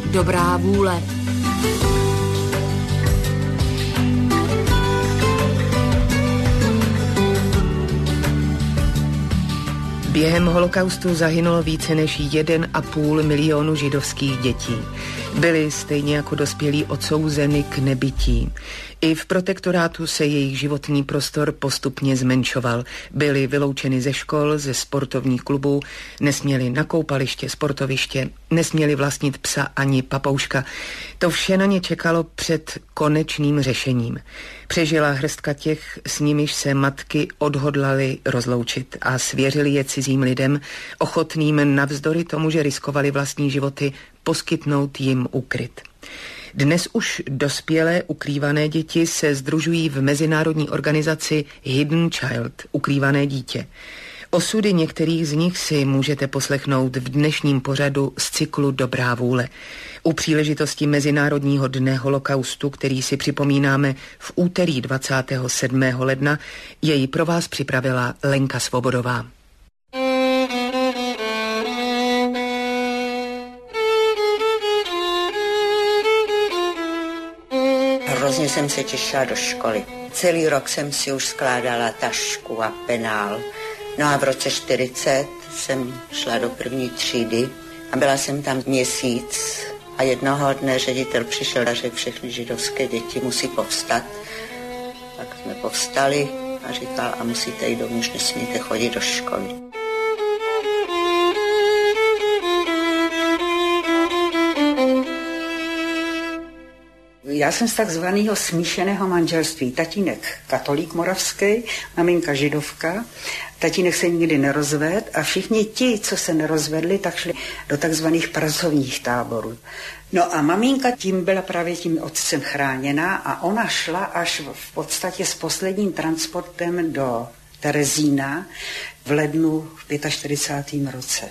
Dobrá vůle. Během holokaustu zahynulo více než 1,5 milionu židovských dětí. Byli stejně jako dospělí odsouzeny k nebytí. I v protektorátu se jejich životní prostor postupně zmenšoval. Byli vyloučeni ze škol, ze sportovních klubů, nesměli na koupaliště, sportoviště, nesměli vlastnit psa ani papouška. To vše na ně čekalo před konečným řešením. Přežila hrstka těch, s nimiž se matky odhodlaly rozloučit a svěřili je cizím lidem, ochotným navzdory tomu, že riskovali vlastní životy, poskytnout jim úkryt. Dnes už dospělé ukrývané děti se sdružují v mezinárodní organizaci Hidden Child, ukrývané dítě. Osudy některých z nich si můžete poslechnout v dnešním pořadu z cyklu Dobrá vůle. U příležitosti Mezinárodního dne holokaustu, který si připomínáme v úterý 27. ledna, jej pro vás připravila Lenka Svobodová. Hrozně jsem se těšila do školy. Celý rok jsem si už skládala tašku a penál. No a v roce 40 jsem šla do první třídy a byla jsem tam měsíc. A jednoho dne ředitel přišel a řekl, všechny židovské děti musí povstat. Tak jsme povstali a říkal, a musíte jít domů, už nesmíte chodit do školy. Já jsem z takzvaného smíšeného manželství. Tatínek katolík moravský, maminka židovka. Tatínek se nikdy nerozvedl a všichni ti, co se nerozvedli, tak šli do takzvaných pracovních táborů. No a maminka tím byla právě tím otcem chráněná a ona šla až v podstatě s posledním transportem do Terezína v lednu v 45. roce.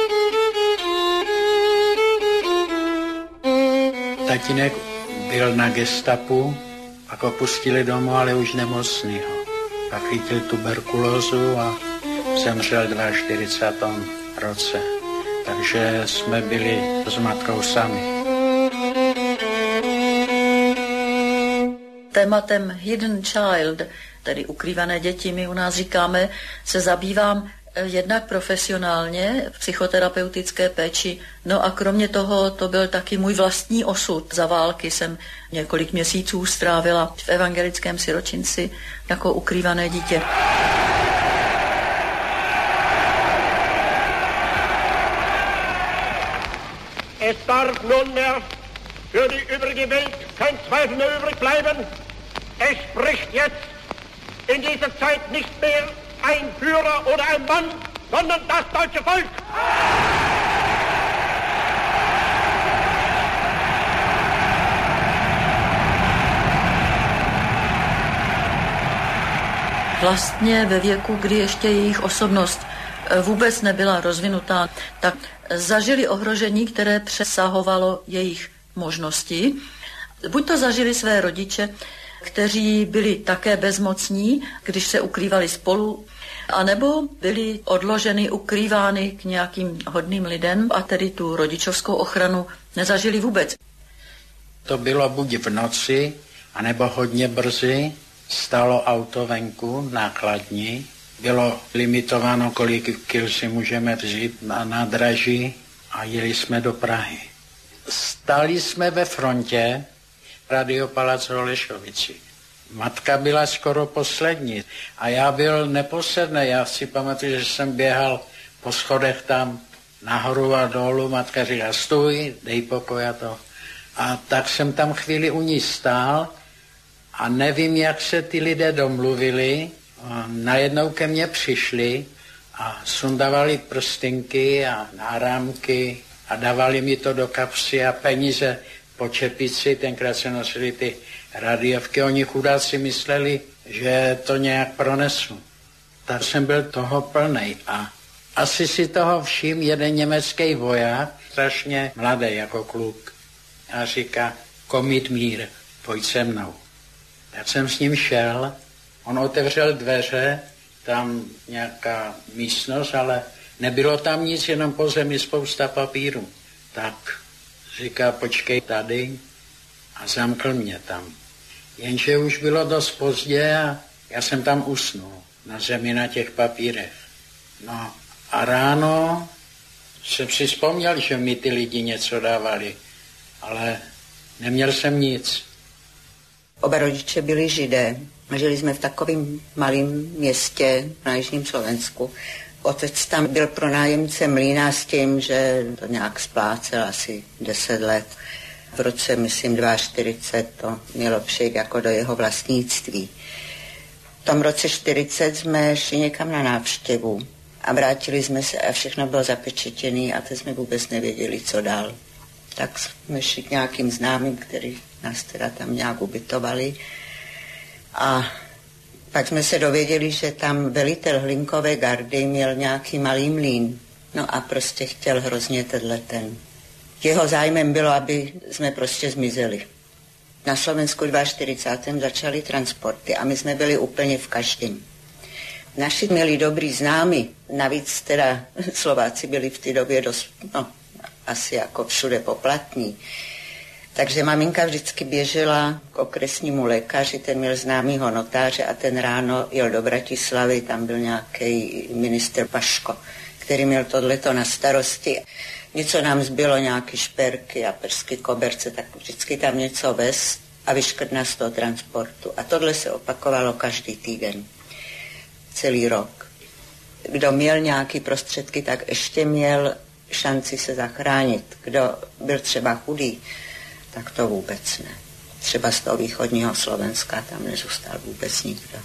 Tatínek byl na gestapu, pak ho pustili domů, ale už nemocnýho. Pak chytil tuberkulózu a zemřel v 42. roce. Takže jsme byli s matkou sami. Tématem Hidden Child, tedy ukrývané děti, my u nás říkáme, se zabývám jednak profesionálně v psychoterapeutické péči, no a kromě toho to byl taky můj vlastní osud. Za války jsem několik měsíců strávila v evangelickém siročinci jako ukrývané dítě. Es darf nunmehr für die übrige Welt kein Zweifel mehr übrig bleiben. Es spricht jetzt in dieser Zeit nicht mehr ein Führer oder ein Mann, sondern das deutsche Volk. Vlastně ve věku, kdy ještě jejich osobnost vůbec nebyla rozvinutá, tak zažili ohrožení, které přesahovalo jejich možnosti. Buď to zažili své rodiče, kteří byli také bezmocní, když se ukrývali spolu, anebo byli odloženy, ukrývány k nějakým hodným lidem a tedy tu rodičovskou ochranu nezažili vůbec. To bylo buď v noci, anebo hodně brzy. Stalo auto venku na chladni. Bylo limitováno, kolik kil si můžeme vzít na nádraží a jeli jsme do Prahy. Stali jsme ve frontě Radio Palác v Holešovici. Matka byla skoro poslední a já byl neposledný. Já si pamatuju, že jsem běhal po schodech tam nahoru a dolů. Matka říká, stůj, dej pokoj a to. A tak jsem tam chvíli u ní stál a nevím, jak se ty lidé domluvili. Najednou ke mně přišli a sundavali prstinky a náramky a dávali mi to do kapsy a peníze po čepici. Tenkrát se nosili ty radiovky. Oni chudáci mysleli, že to nějak pronesu. Tak jsem byl toho plnej a asi si toho všim jeden německý voják, strašně mladý jako kluk. A říká, komit mír, pojď se mnou. Tak jsem s ním šel, on otevřel dveře, tam nějaká místnost, ale nebylo tam nic, jenom po zemi spousta papíru. Tak Říká, počkej tady a zamkl mě tam. Jenže už bylo dost pozdě a já jsem tam usnul na zemi na těch papírech. No a ráno jsem si vzpomněl, že mi ty lidi něco dávali, ale neměl jsem nic. Oba rodiče byli Židé. Žili jsme v takovém malém městě na jižním Slovensku. Otec tam byl pronájemce mlýna s tím, že to nějak splácel asi 10 let. V roce, myslím, 42 to mělo přijít jako do jeho vlastnictví. V tom roce 40 jsme šli někam na návštěvu a vrátili jsme se a všechno bylo zapečetěné a teď jsme vůbec nevěděli, co dál. Tak jsme šli k nějakým známým, který nás teda tam nějak ubytovali. A pak jsme se dověděli, že tam velitel Hlinkové gardy měl nějaký malý mlýn. No a prostě chtěl hrozně ten. Jeho zájmem bylo, aby jsme prostě zmizeli. Na Slovensku 42. začaly transporty a my jsme byli úplně v každém. Naši měli dobrý známy, navíc teda Slováci byli v té době dost, asi jako všude poplatní. Takže maminka vždycky běžela k okresnímu lékaři, ten měl známýho notáře a ten ráno jel do Bratislavy, tam byl nějaký ministr Paško, který měl tohleto na starosti. Něco nám zbylo, nějaké šperky a perské koberce, tak vždycky tam něco vez a vyškrtná z toho transportu. A tohle se opakovalo každý týden, celý rok. Kdo měl nějaké prostředky, tak ještě měl šanci se zachránit. Kdo byl třeba chudý, tak to vůbec ne. Třeba z toho východního Slovenska tam nezůstal vůbec nikdo.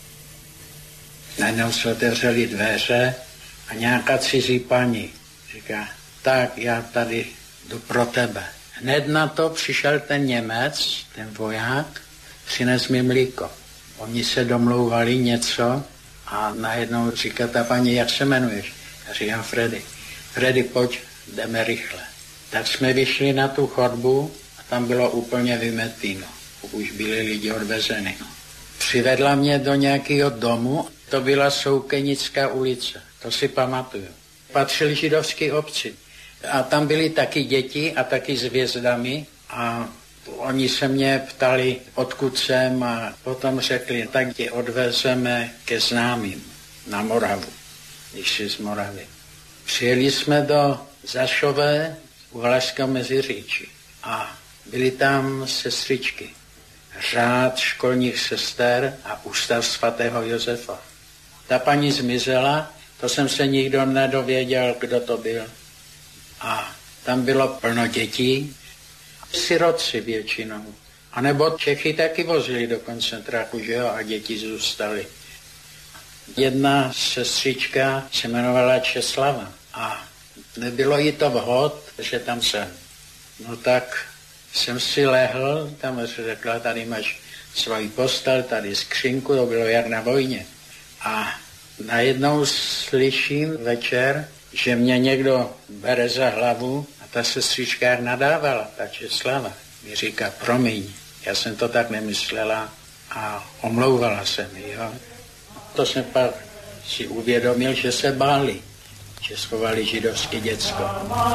Najednou se otevřely dveře a nějaká cizí paní říká, tak já tady jdu pro tebe. Hned na to přišel ten Němec, ten voják, přines mi mlíko. Oni se domlouvali něco a najednou říká ta paní, jak se jmenuješ? Já říkám Freddy. Freddy, pojď, jdeme rychle. Tak jsme vyšli na tu chodbu a tam bylo úplně vymeteno. Už byli lidi odvezeni. Přivedla mě do nějakého domu, to byla Soukenická ulice, to si pamatuju. Patřili židovské obci. A tam byly taky děti a taky s hvězdami a oni se mě ptali, odkud jsem a potom řekli, tak tě odvezeme ke známým na Moravu, když jsi z Moravy. Přijeli jsme do Zašové u Valašského Meziříčí a byly tam sestřičky. Řád školních sester a ústav svatého Josefa. Ta paní zmizela, to jsem se nikdo nedověděl, kdo to byl. A tam bylo plno dětí, sirotci většinou. A nebo Čechy taky vozili do koncentráku, že jo, a děti zůstaly. Jedna sestřička se jmenovala Česlava a nebylo jí to vhod, že tam jsem. No tak jsem si lehl, tam řekla, tady máš svoji postel, tady skřínku, to bylo jak na vojně. A najednou slyším večer, že mě někdo bere za hlavu a ta sestřička jak nadávala, ta Česlava. Mi říká, promiň, já jsem to tak nemyslela a omlouvala se mi, jo. To jsem pak si uvědomil, že se báli, že schovali židovské děcko.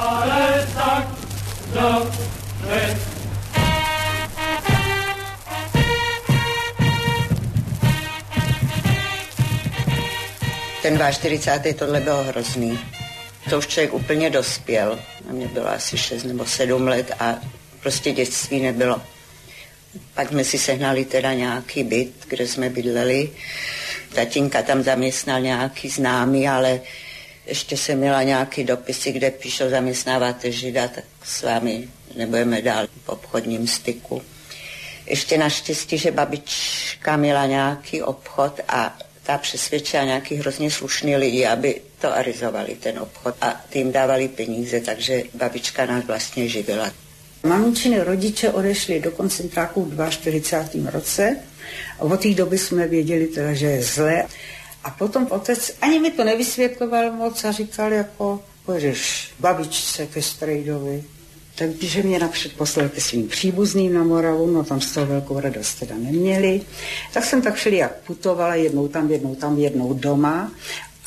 Ten 42. tohle bylo hrozný. To už člověk úplně dospěl. A mě bylo asi 6 nebo 7 let a prostě dětství nebylo. Pak jsme si sehnali teda nějaký byt, kde jsme bydleli. Tatínka tam zaměstnal nějaký známý, ale ještě jsem měla nějaký dopisy, kde píšou, zaměstnáváte Žida, tak s vámi nebudeme dál v obchodním styku. Ještě naštěstí, že babička měla nějaký obchod a ta přesvědčila nějaký hrozně slušný lidi, aby to arizovali ten obchod a tím dávali peníze, takže babička nás vlastně živila. Maminčiny rodiče odešli do koncentráku v 42. roce a od té doby jsme věděli teda, že je zlé. A potom otec ani mi to nevysvětloval moc a říkal jako, pojedeš babičce ke strejdovi. Takže mě napřed poslal ke svým příbuzným na Moravu, no tam z toho velkou radost teda neměli. Tak jsem tak všelijak putovala, jednou tam, jednou doma.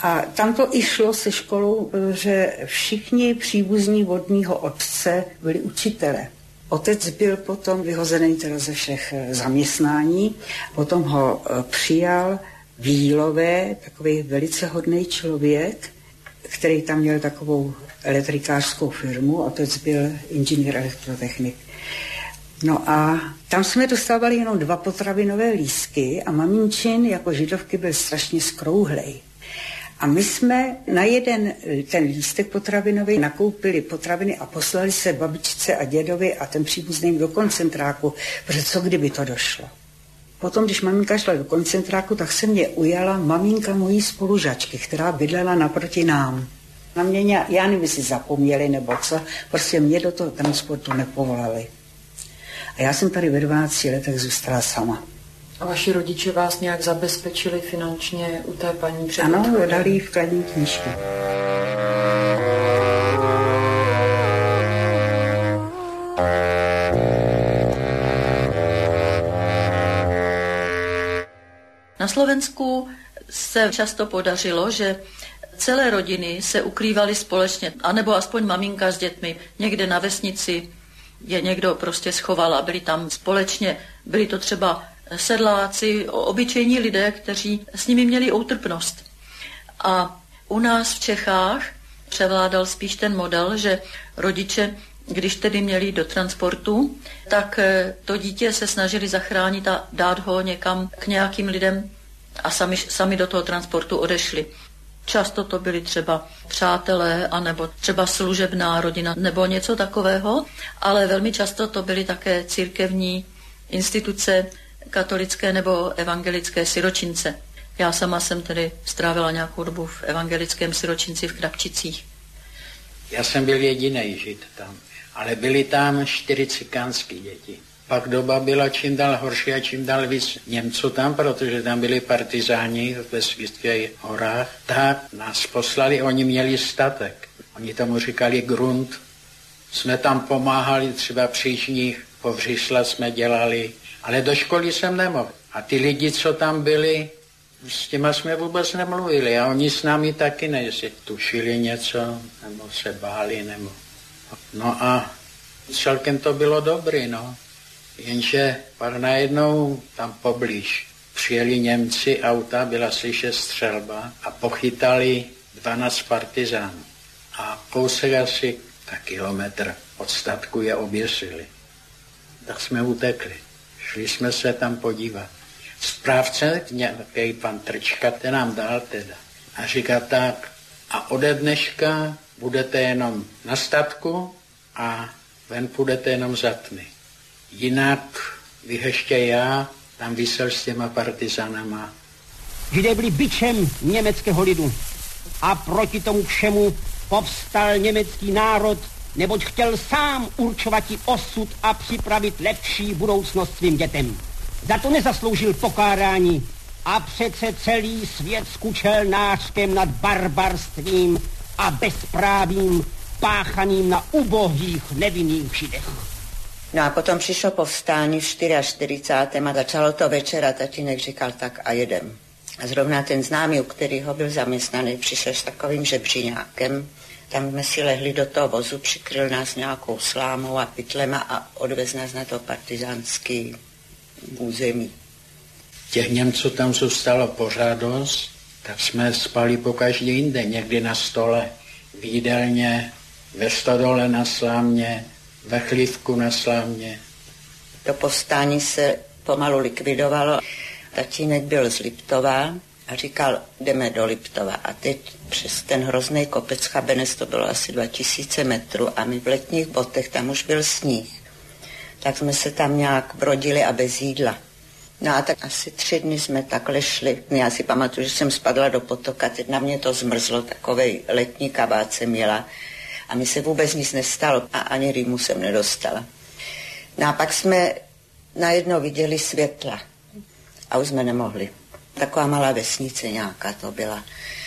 A tam to i šlo se školou, že všichni příbuzní vodního otce byli učitele. Otec byl potom vyhozený teda ze všech zaměstnání, potom ho přijal v Jílové, takový velice hodný člověk, který tam měl takovou elektrikářskou firmu, otec byl inženýr elektrotechnik. No a tam jsme dostávali jenom 2 potravinové lístky a maminčin jako židovky byl strašně skrouhlej. A my jsme na jeden ten lístek potravinový nakoupili potraviny a poslali se babičce a dědovi a ten příbuzným do koncentráku, protože co kdyby to došlo. Potom, když maminka šla do koncentráku, tak se mě ujala maminka mojí spolužačky, která bydlela naproti nám. Na mě, já nevím, jestli zapomněli nebo co, prostě mě do toho transportu nepovolali. A já jsem tady ve 12 letech zůstala sama. A vaši rodiče vás nějak zabezpečili finančně u té paní předchozí? Ano, dali jí vkladní knížky. Na Slovensku se často podařilo, že celé rodiny se ukrývaly společně, anebo aspoň maminka s dětmi někde na vesnici je někdo prostě schoval a byli tam společně, byli to třeba sedláci, obyčejní lidé, kteří s nimi měli útrpnost. A u nás v Čechách převládal spíš ten model, že rodiče, když tedy měli do transportu, tak to dítě se snažili zachránit a dát ho někam k nějakým lidem a sami do toho transportu odešli. Často to byli třeba přátelé, anebo třeba služebná rodina, nebo něco takového, ale velmi často to byly také církevní instituce, katolické nebo evangelické siročince. Já sama jsem tedy strávila nějakou dobu v evangelickém siročinci v Krapčicích. Já jsem byl jediný žid tam, ale byly tam 4 cikánské děti. Pak doba byla čím dál horší a čím dál víc Němců tam, protože tam byli partizáni ve Svitských horách. Tak nás poslali, oni měli statek. Oni tomu říkali grunt. Jsme tam pomáhali, třeba přížních povříšla jsme dělali, ale do školy jsem nemohl. A ty lidi, co tam byli, s těma jsme vůbec nemluvili a oni s námi taky ne, jestli tušili něco, nebo se báli, nebo... No a celkem to bylo dobrý, no. Jenže pak najednou tam poblíž přijeli Němci, auta, byla slyšet střelba a pochytali 12 partizánů. A kousek asi kilometr od statku je oběsili. Tak jsme utekli. Šli jsme se tam podívat. Správce, nějaký pan Trčka, ten nám dal teda. A říká tak, a ode dneška budete jenom na statku a ven půjdete jenom za tmy. Jinak bych ještě já tam vysel s těma partizánama. Židé byli bičem německého lidu a proti tomu všemu povstal německý národ, neboť chtěl sám určovat osud a připravit lepší budoucnost svým dětem. Za to nezasloužil pokárání a přece celý svět skučel nářkem nad barbarstvím a bezprávím páchaným na ubohých nevinných Židech. No a potom přišlo povstání v 44. a začalo to večer a tatínek říkal tak a jedem. A zrovna ten známý, u kterého byl zaměstnaný, přišel s takovým žebříňákem. Tam jsme si lehli do toho vozu, přikryl nás nějakou slámou a pytlema a odvez nás na to partizánský území. Těch Němců tam zůstalo pořád dost, tak jsme spali pokaždé jinde, někdy na stole, v jídelně, ve stodole na slámě, ve chlívku na slámě. To povstání se pomalu likvidovalo. Tatínek byl z Liptova a říkal, jdeme do Liptova. A teď přes ten hrozný kopec Chabenec, to bylo asi 2000 metrů a my v letních botech, tam už byl sníh. Tak jsme se tam nějak brodili a bez jídla. No a tak asi 3 dny jsme takhle šli. Já si pamatuju, že jsem spadla do potoka, teď na mě to zmrzlo, takovej letní kabát jsem měla. A mi se vůbec nic nestalo a ani rýmu jsem nedostala. No a pak jsme najednou viděli světla a už jsme nemohli. Taková malá vesnice nějaká to byla.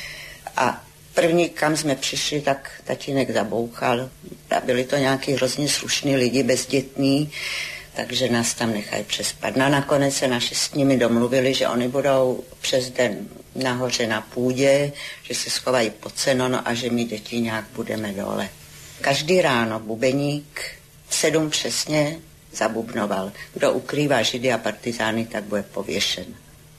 A první, kam jsme přišli, tak tatínek zabouchal. A byli to nějaký hrozně slušní lidi, bezdětní, takže nás tam nechají přespat. No a nakonec se naši s nimi domluvili, že oni budou přes den nahoře na půdě, že se schovají pod seno, no a že my děti nějak budeme dole. Každý ráno bubeník 7 přesně zabubnoval. Kdo ukrývá židy a partizány, tak bude pověšen.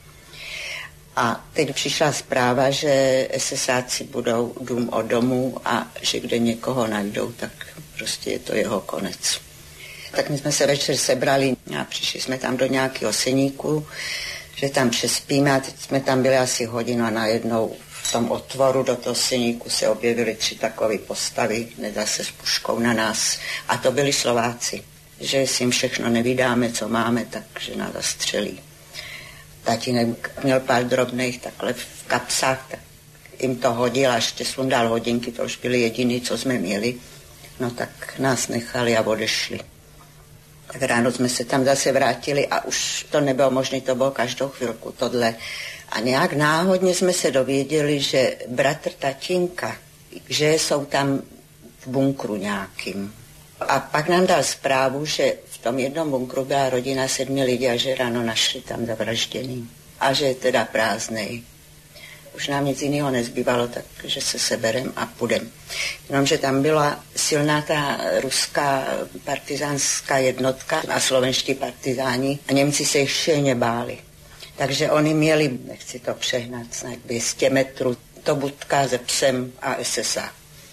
A teď přišla zpráva, že SSáci budou dům od domu a že kde někoho najdou, tak prostě je to jeho konec. Tak my jsme se večer sebrali a přišli jsme tam do nějakého seníku, že tam přespíme a teď jsme tam byli asi hodinu a najednou v tom otvoru do toho seníku se objevily 3 takové postavy, zase s puškou na nás. A to byli Slováci, že si jim všechno nevydáme, co máme, takže nás zastřelí. Tatínek měl pár drobných takhle v kapsách, tak jim to hodil a ještě sundal hodinky, to už byli jediný, co jsme měli. No tak nás nechali a odešli. Tak ráno jsme se tam zase vrátili a už to nebylo možné, to bylo každou chvilku tohle. A nějak náhodně jsme se dověděli, že bratr tatínka, že jsou tam v bunkru nějakým. A pak nám dal zprávu, že v tom jednom bunkru byla rodina 7 lidí a že ráno našli tam zavražděný. A že je teda prázdnej. Už nám nic jiného nezbývalo, takže se seberem a půjdem. Jenomže tam byla silná ta ruská partizánská jednotka a slovenští partizáni a Němci se jich šíleně báli. Takže oni měli, nechci to přehnat, snad 200 metrů, to budka se psem a SSA.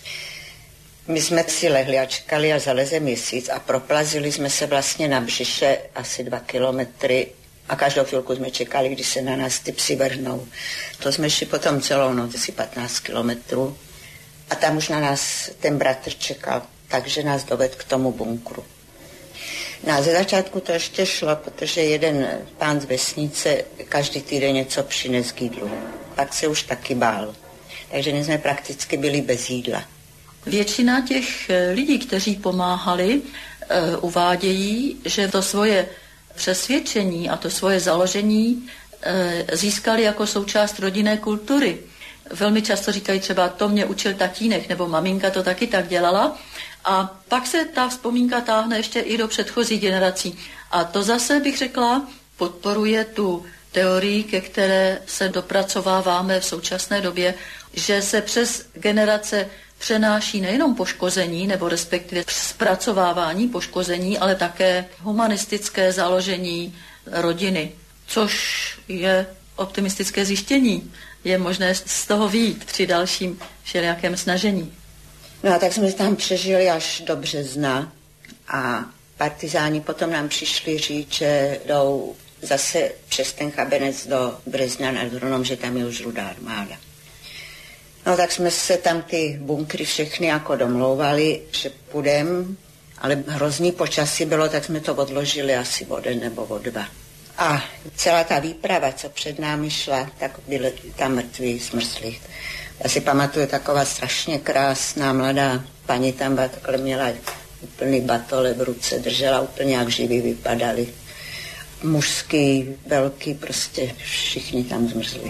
My jsme si lehli a čekali, a zaleze měsíc a proplazili jsme se vlastně na břiše asi 2 kilometry a každou chvilku jsme čekali, kdy se na nás ty psi vrhnou. To jsme šli potom celou noc, asi 15 kilometrů a tam už na nás ten bratr čekal, takže nás dovedl k tomu bunkru. No a ze začátku to ještě šlo, protože jeden pán z vesnice každý týden něco přines k jídlu. Pak se už taky bál, takže my jsme prakticky byli bez jídla. Většina těch lidí, kteří pomáhali, uvádějí, že to svoje přesvědčení a to svoje založení získali jako součást rodinné kultury. Velmi často říkají třeba, to mě učil tatínek, nebo maminka to taky tak dělala. A pak se ta vzpomínka táhne ještě i do předchozí generací. A to zase, bych řekla, podporuje tu teorii, ke které se dopracováváme v současné době, že se přes generace přenáší nejenom poškození, nebo respektive zpracovávání poškození, ale také humanistické založení rodiny, což je optimistické zjištění. Je možné z toho vyjít při dalším všelijakém snažení. No a tak jsme tam přežili až do března a partizáni potom nám přišli říct, že jdou zase přes ten Chabenec do Brezna nad Hronom, že tam je už Rudá armáda. No tak jsme se tam ty bunkry všechny jako domlouvali, že půjdem, ale hrozný počasí bylo, tak jsme to odložili asi o den nebo o 2. A celá ta výprava, co před námi šla, tak byli tam mrtví, zmrzlí. Já si pamatuju, taková strašně krásná mladá paní tam byla, takhle měla úplný batole v ruce, držela úplně jak živí vypadali. Mužský, velký, prostě všichni tam zmrzli.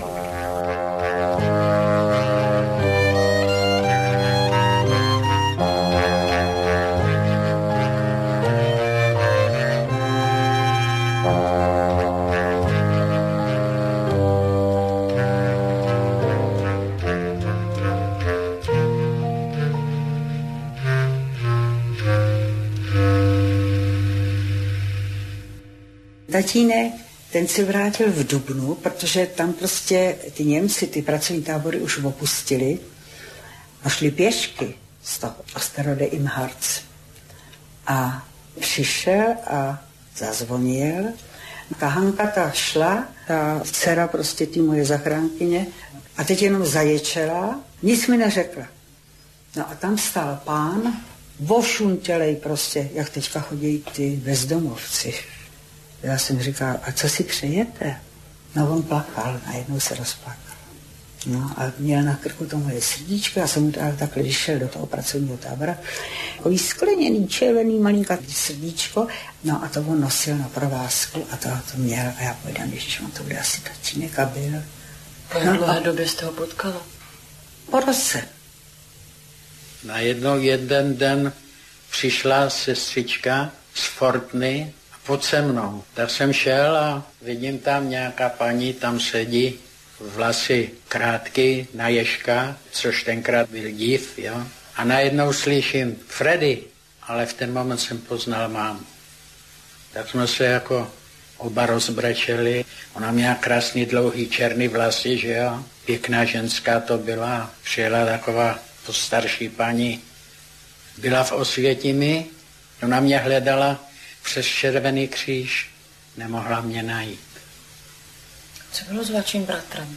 Tatínek, ten se vrátil v dubnu, protože tam prostě ty Němci, ty pracovní tábory už opustili a šli pěšky z toho Osterode im Harz. A přišel a zazvonil. Ta Hanka ta šla, ta dcera prostě ty moje zachránkyně a teď jenom zaječela, nic mi neřekla. No a tam stál pán, vošuntělej prostě, jak teďka chodí ty bezdomovci. Já jsem říkal, a co si přejete? No on plakal, najednou se rozplakal. No a měl na krku to moje srdíčko, já jsem mu takhle vyšel do toho pracovního tábora. Takový skleněný, červený, malinká srdíčko, no a to on nosil na provázku a to měl a já pojdám, když on to bude asi tatínek a byl. Po jak dlouhé době jste ho potkala? Po roce. Najednou jeden den přišla sestřička z Fortny pod se mnou. Tak jsem šel a vidím tam nějaká paní, tam sedí vlasy krátky na Ježka, což tenkrát byl div, jo. A najednou slyším Freddy, ale v ten moment jsem poznal mámu. Tak jsme se jako oba rozbrečeli. Ona měla krásný dlouhý černý vlasy, že jo. Pěkná ženská to byla. Přijela taková postarší paní. Byla v Osvětimi, ona mě hledala přes Červený kříž. Nemohla mě najít. Co bylo s vaším bratrem?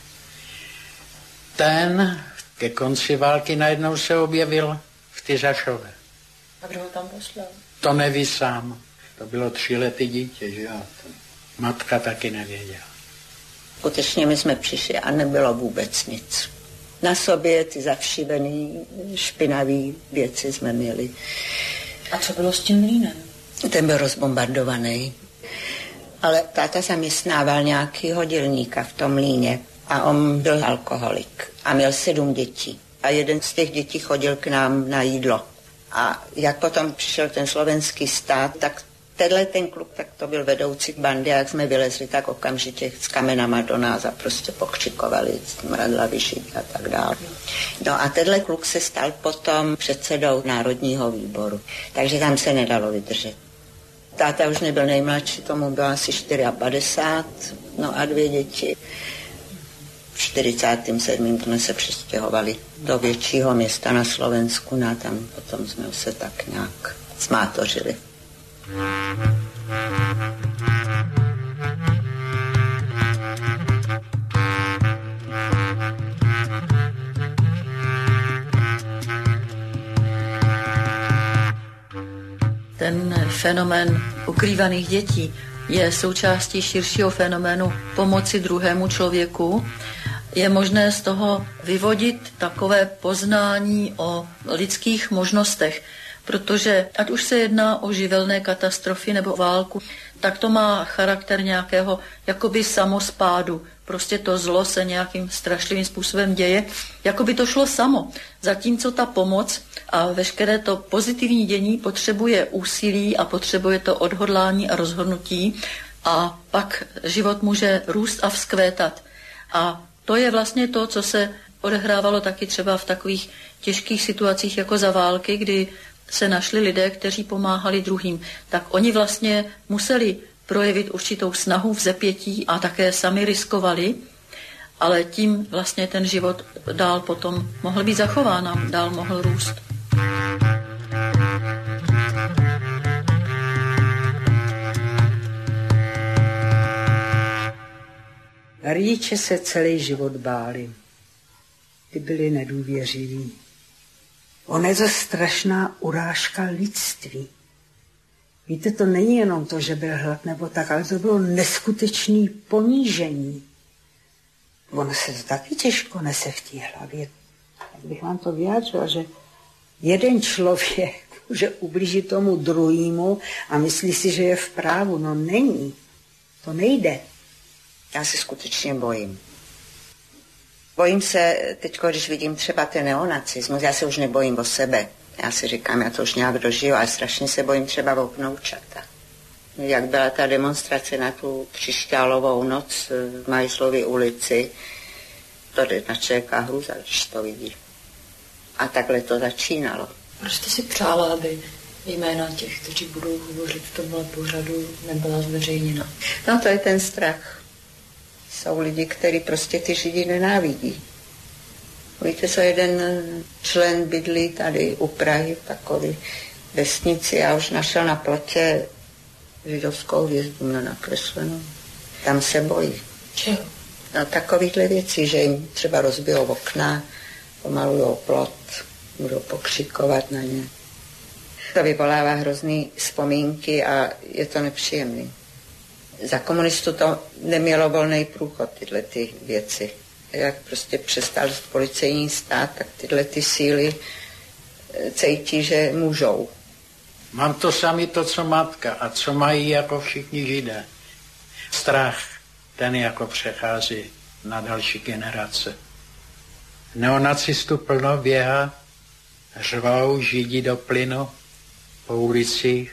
Ten ke konci války najednou se objevil v Tyřašově. A kdo ho tam poslal? To neví sám. To bylo 3letý dítě, že jo. Matka taky nevěděla. Skutečně my jsme přišli a nebylo vůbec nic. Na sobě ty zavšivený, špinavý věci jsme měli. A co bylo s tím mlýnem? Ten byl rozbombardovaný. Ale táta zaměstnával nějakýho dělníka v tom mlýně a on byl alkoholik a měl 7 dětí. A jeden z těch dětí chodil k nám na jídlo. A jak potom přišel ten slovenský stát, tak ten kluk, tak to byl vedoucí bandy, a jak jsme vylezli, tak okamžitě s kamenama do nás a prostě pokřikovali, mradla vyšití a tak dále. No a tenhle kluk se stal potom předsedou Národního výboru, takže tam se nedalo vydržet. Táta už nebyl nejmladší, tomu bylo asi 54, no a 2 děti. V 47. jsme se přestěhovali do většího města na Slovensku, no a tam potom jsme se tak nějak zmátořili. Ten fenomén ukrývaných dětí je součástí širšího fenoménu pomoci druhému člověku. Je možné z toho vyvodit takové poznání o lidských možnostech, protože ať už se jedná o živelné katastrofy nebo válku, tak to má charakter nějakého jakoby samospádu. Prostě to zlo se nějakým strašlivým způsobem děje, jako by to šlo samo. Zatímco ta pomoc a veškeré to pozitivní dění potřebuje úsilí a potřebuje to odhodlání a rozhodnutí a pak život může růst a vzkvétat. A to je vlastně to, co se odehrávalo taky třeba v takových těžkých situacích jako za války, kdy se našli lidé, kteří pomáhali druhým. Tak oni vlastně museli projevit určitou snahu v vzepětí a také sami riskovali, ale tím vlastně ten život dál potom mohl být zachován a dál mohl růst. Rodiče se celý život báli. Ty byli nedůvěřiví. Ona je to strašná urážka lidství. Víte, to není jenom to, že byl hlad nebo tak, ale to bylo neskutečné ponížení. Ono se to taky těžko nese v té hlavě. Jak bych vám to vyjádřila, že jeden člověk může ublížit tomu druhému a myslí si, že je v právu. No není. To nejde. Já se skutečně bojím. Bojím se teď, když vidím třeba ten neonacismus, já se už nebojím o sebe. Já si říkám, já to už nějak dožiju, ale strašně se bojím třeba o vnoučata. Jak byla ta demonstrace na tu křišťálovou noc v Majslově ulici, to jde na člověka hruza, když to vidí. A takhle to začínalo. Proč jste si přála, aby jména těch, kteří budou hovořit v tomhle pořadu, nebyla zveřejněna? No to je ten strach. Jsou lidi, kteří prostě ty Židy nenávidí. Víte, co jeden člen bydlí tady u Prahy v takové vesnici a už našel na plotě židovskou hvězdu nakreslenou. Tam se bojí. Čeho? No takovýchhle věcí, že jim třeba rozbijou okna, pomalujou plot, budou pokřikovat na ně. To vyvolává hrozný vzpomínky a je to nepříjemný. Za komunistů to nemělo volný průchod, tyhle ty věci. Jak prostě přestal policejní stát, tak tyhle ty síly cítí, že můžou. Mám to sami to, co matka a co mají jako všichni Židé. Strach, ten jako přechází na další generace. Neonacistů plno běhá, řvou Židi do plynu po ulicích,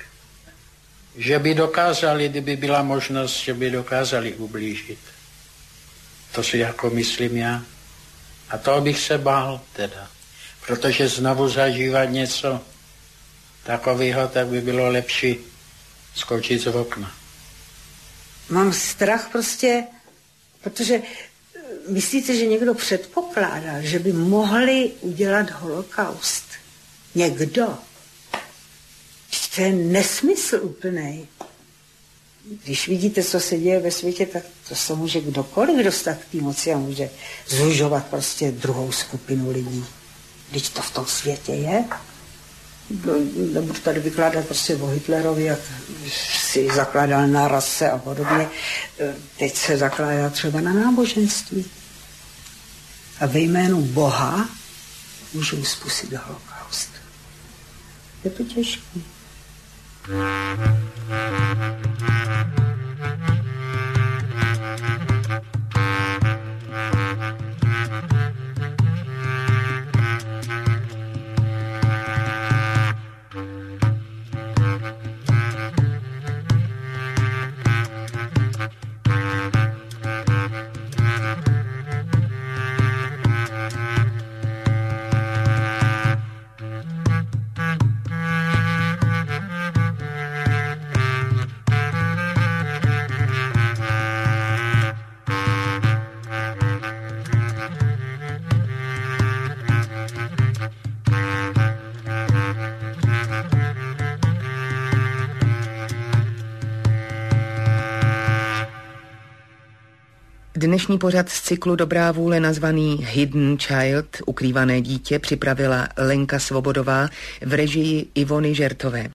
že by dokázali, kdyby byla možnost, že by dokázali ublížit. To si jako myslím já. A toho bych se bál teda. Protože znovu zažívat něco takového, tak by bylo lepší skočit z okna. Mám strach prostě, protože myslíte, že někdo předpokládá, že by mohli udělat holokaust? Někdo? To je nesmysl úplnej. Když vidíte, co se děje ve světě, tak to se může kdokoliv dostat k té moci a může zužovat prostě druhou skupinu lidí. Když to v tom světě je. Nebudu tady vykládat prostě o Hitlerovi, jak si zakládal na rase a podobně. Teď se zakládá třeba na náboženství. A ve jménu Boha můžou způsobit holokaust. Je to těžké. Dnešní pořad z cyklu Dobrá vůle nazvaný Hidden Child, ukrývané dítě, připravila Lenka Svobodová v režii Ivony Žertové.